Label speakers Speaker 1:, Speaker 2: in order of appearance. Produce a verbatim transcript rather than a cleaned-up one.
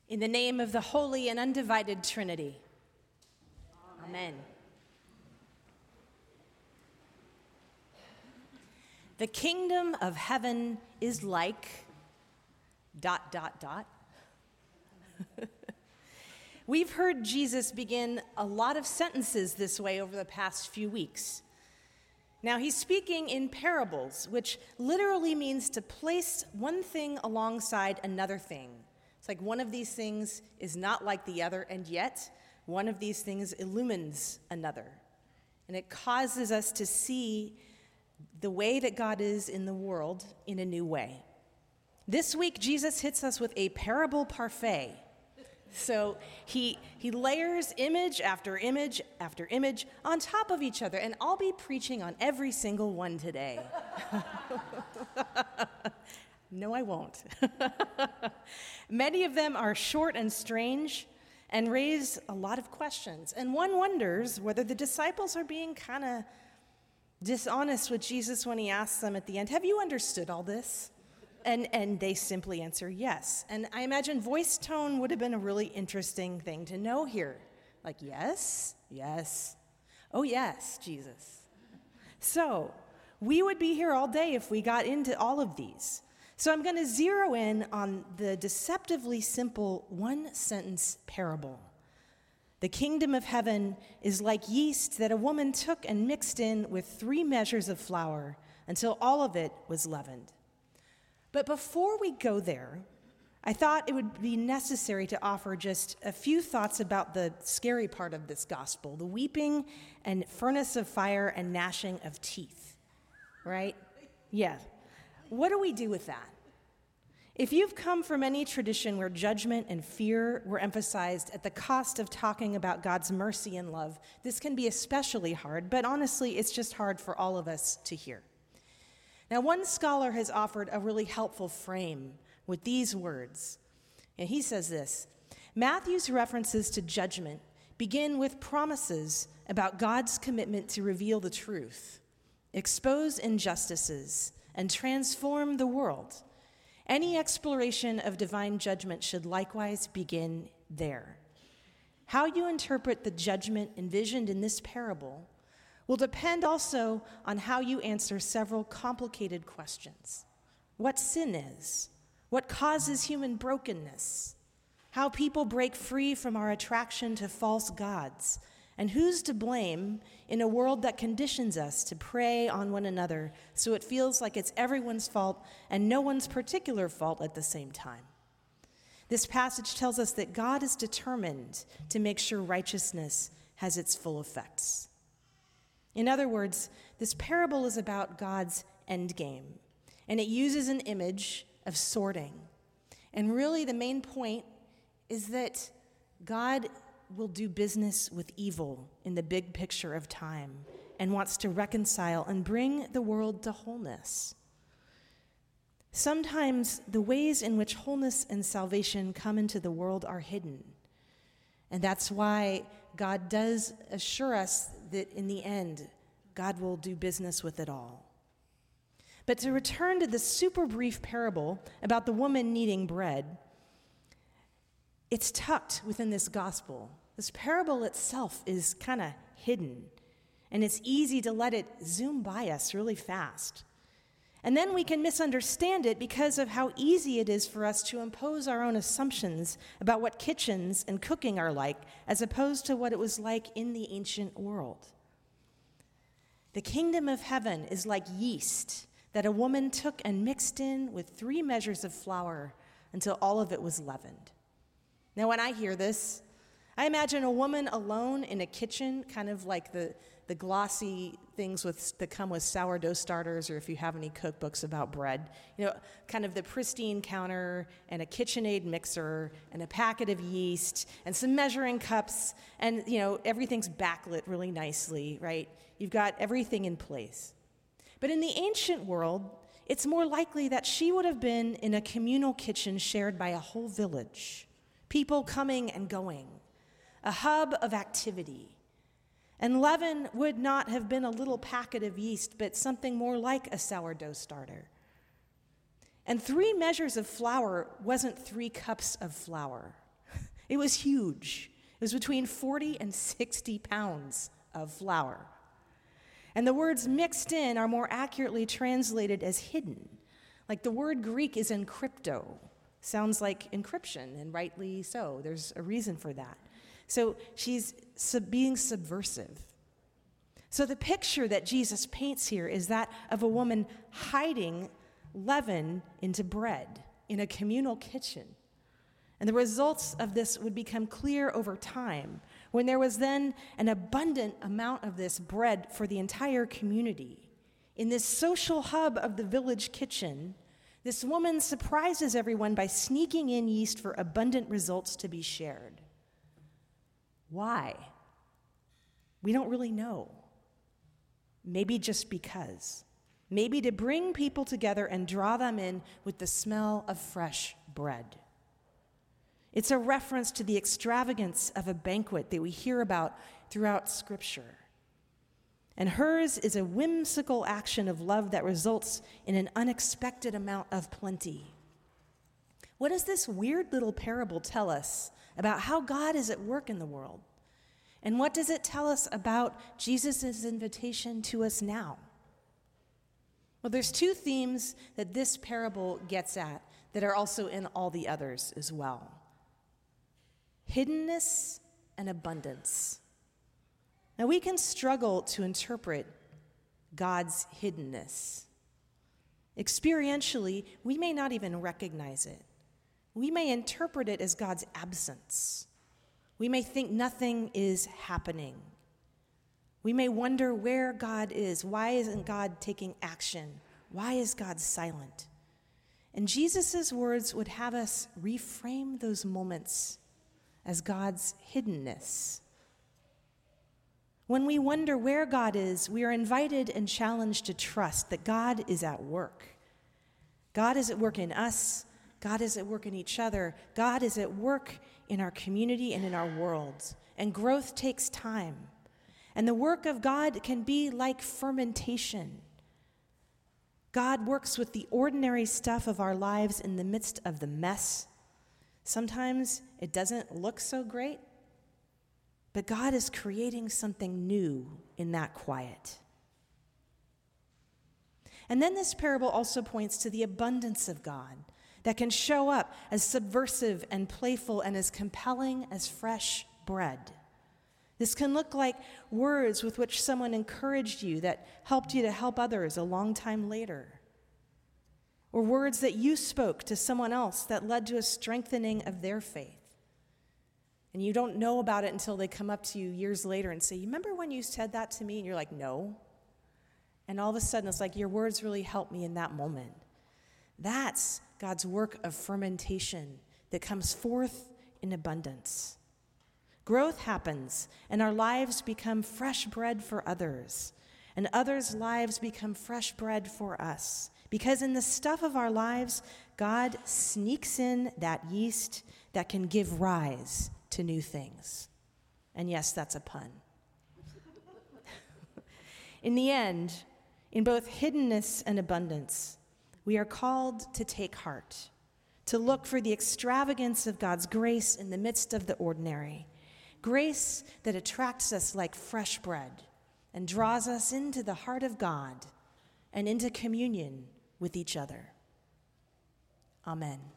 Speaker 1: In the name of the Holy and Undivided Trinity. Amen. Amen. The kingdom of heaven is like dot, dot, dot. We've heard Jesus begin a lot of sentences this way over the past few weeks. Now, he's speaking in parables, which literally means to place one thing alongside another thing. It's like one of these things is not like the other, and yet one of these things illumines another. And it causes us to see the way that God is in the world in a new way. This week, Jesus hits us with a parable parfait. So he he layers image after image after image on top of each other, and I'll be preaching on every single one today. No, I won't. Many of them are short and strange and raise a lot of questions. And one wonders whether the disciples are being kind of dishonest with Jesus when he asks them at the end, have you understood all this? And and they simply answer yes. And I imagine voice tone would have been a really interesting thing to know here. Like, yes, yes, oh yes, Jesus. So we would be here all day if we got into all of these. So I'm going to zero in on the deceptively simple one-sentence parable. The kingdom of heaven is like yeast that a woman took and mixed in with three measures of flour until all of it was leavened. But before we go there, I thought it would be necessary to offer just a few thoughts about the scary part of this gospel, the weeping and furnace of fire and gnashing of teeth, right? Yeah. What do we do with that? If you've come from any tradition where judgment and fear were emphasized at the cost of talking about God's mercy and love, this can be especially hard, but honestly, it's just hard for all of us to hear. Now, one scholar has offered a really helpful frame with these words, and he says this: Matthew's references to judgment begin with promises about God's commitment to reveal the truth, expose injustices, and transform the world. Any exploration of divine judgment should likewise begin there. How you interpret the judgment envisioned in this parable will depend also on how you answer several complicated questions. What sin is? What causes human brokenness? How people break free from our attraction to false gods? And who's to blame in a world that conditions us to prey on one another so it feels like it's everyone's fault and no one's particular fault at the same time? This passage tells us that God is determined to make sure righteousness has its full effects. In other words, this parable is about God's end game, and it uses an image of sorting. And really the main point is that God will do business with evil in the big picture of time and wants to reconcile and bring the world to wholeness. Sometimes the ways in which wholeness and salvation come into the world are hidden. And that's why God does assure us that in the end, God will do business with it all. But to return to the super brief parable about the woman kneading bread, it's tucked within this gospel. This parable itself is kind of hidden, and it's easy to let it zoom by us really fast. And then we can misunderstand it because of how easy it is for us to impose our own assumptions about what kitchens and cooking are like, as opposed to what it was like in the ancient world. The kingdom of heaven is like yeast that a woman took and mixed in with three measures of flour until all of it was leavened. Now, when I hear this, I imagine a woman alone in a kitchen, kind of like the, the glossy things with, that come with sourdough starters, or if you have any cookbooks about bread, you know, kind of the pristine counter and a KitchenAid mixer and a packet of yeast and some measuring cups, and, you know, everything's backlit really nicely, right? You've got everything in place. But in the ancient world, it's more likely that she would have been in a communal kitchen shared by a whole village, people coming and going, a hub of activity. And leaven would not have been a little packet of yeast, but something more like a sourdough starter. And three measures of flour wasn't three cups of flour. It was huge. It was between forty and sixty pounds of flour. And the words mixed in are more accurately translated as hidden. Like the word Greek is encrypto. Sounds like encryption, and rightly so. There's a reason for that. So she's sub- being subversive. So the picture that Jesus paints here is that of a woman hiding leaven into bread in a communal kitchen. And the results of this would become clear over time when there was then an abundant amount of this bread for the entire community. In this social hub of the village kitchen, this woman surprises everyone by sneaking in yeast for abundant results to be shared. Why? We don't really know. Maybe just because. Maybe to bring people together and draw them in with the smell of fresh bread. It's a reference to the extravagance of a banquet that we hear about throughout Scripture. And hers is a whimsical action of love that results in an unexpected amount of plenty. What does this weird little parable tell us about how God is at work in the world? And what does it tell us about Jesus' invitation to us now? Well, there's two themes that this parable gets at that are also in all the others as well. Hiddenness and abundance. Now, we can struggle to interpret God's hiddenness. Experientially, we may not even recognize it. We may interpret it as God's absence. We may think nothing is happening. We may wonder where God is. Why isn't God taking action? Why is God silent? And Jesus' words would have us reframe those moments as God's hiddenness. When we wonder where God is, we are invited and challenged to trust that God is at work. God is at work in us. God is at work in each other. God is at work in our community and in our world. And growth takes time. And the work of God can be like fermentation. God works with the ordinary stuff of our lives in the midst of the mess. Sometimes it doesn't look so great, but God is creating something new in that quiet. And then this parable also points to the abundance of God that can show up as subversive and playful and as compelling as fresh bread. This can look like words with which someone encouraged you that helped you to help others a long time later. Or words that you spoke to someone else that led to a strengthening of their faith. And you don't know about it until they come up to you years later and say, "You remember when you said that to me?" And you're like, "No." And all of a sudden it's like your words really helped me in that moment. That's God's work of fermentation that comes forth in abundance. Growth happens, and our lives become fresh bread for others, and others' lives become fresh bread for us. Because in the stuff of our lives, God sneaks in that yeast that can give rise to new things. And yes, that's a pun. In the end, in both hiddenness and abundance, we are called to take heart, to look for the extravagance of God's grace in the midst of the ordinary, grace that attracts us like fresh bread and draws us into the heart of God and into communion with each other. Amen.